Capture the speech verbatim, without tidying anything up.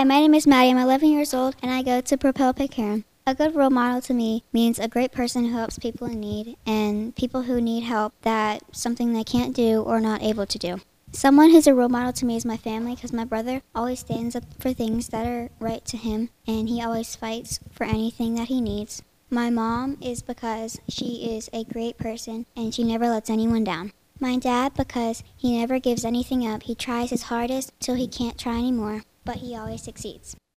Hi, my name is Maddie. I'm eleven years old and I go to Propel Pitcairn. A good role model to me means a great person who helps people in need and people who need help that something they can't do or not able to do. Someone who's a role model to me is my family because my brother always stands up for things that are right to him and he always fights for anything that he needs. My mom is because she is a great person and she never lets anyone down. My dad because he never gives anything up. He tries his hardest till he can't try anymore, but he always succeeds.